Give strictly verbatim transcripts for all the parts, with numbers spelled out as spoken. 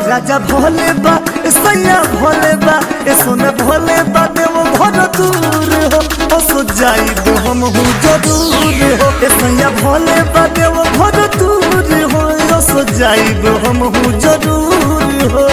राजा भोले बा सैया भोले बा ए सोना भोले बा देव भर दूर हो ओ सो जाइब हम हूँ जरूर हो ए सैया भोले बा देव भर दूर हो ओ सो जाइब हम हूँ जरूर हो।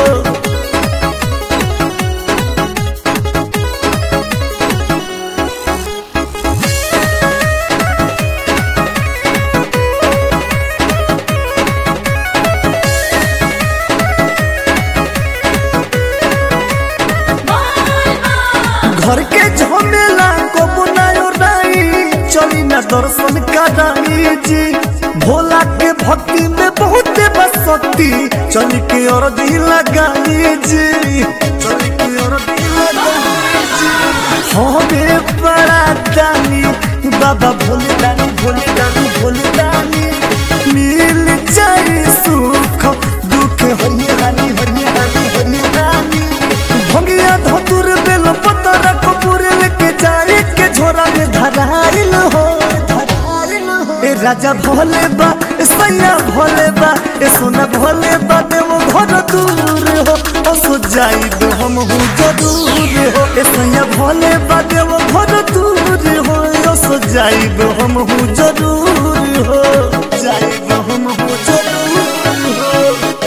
घर के झमेला को बुनायो राई चली ना दर्शन कराई जी भोला के भक्ति में बहुत बसती चली के और दी लगाई जी चली के और दी लगाई जी हमें बड़ा दानी बाबा भोले दानी भोले दानी भोले दानी मिल जाए सुख दुख हरिये रानी हरिये रानी हरिये रानी भंगिया धतुर बेल पतर कपूर लेके जाए के झोरा में धराइल हो धराइल हो ए राजा भोले बा सैया भोले बा ए सोना भोले बा देव घर दूर हो ओ सो जाइब हम हूँ जरूर हो ए सैया भोले बा देव घर दूर हो ओ सो जाइब हम हूँ जरूर हो जाइब हम हूँ जरूर हो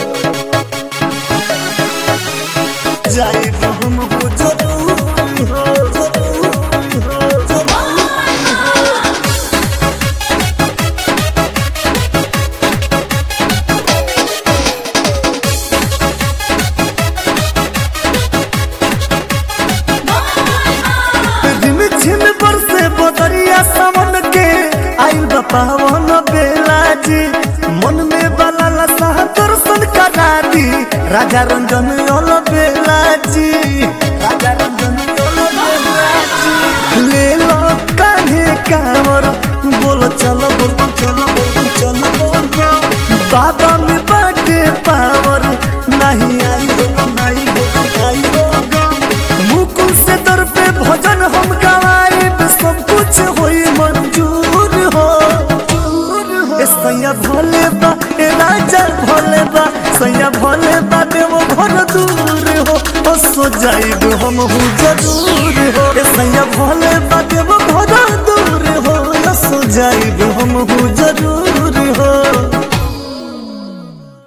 जाइब हम हूँ जरूर हो जरूर हो जरूर हो। झिम बरसे बदरिया सावन के आइल बा पावन बेला जी मन में बलाला साह दर्शन करा दी राजा रंजन ओल बेला जी राजा रंजन ओल बेला जी ले लो कान्हे कांवर बोलो चलो बोलो चलो बोलो चलो बोलो बाबा में बाटे पावर नहीं आई हो नहीं हो नहीं हो मुकुल से दर पे भजन हम गवाइब सब कुछ होई मंजूर हो ए सैया भोले बा ए राजा भोले बा सैया भोले बा देव घर दूर हो ओ सो जाइब हम हूँ जरूर हो ए सैया भोले बा देव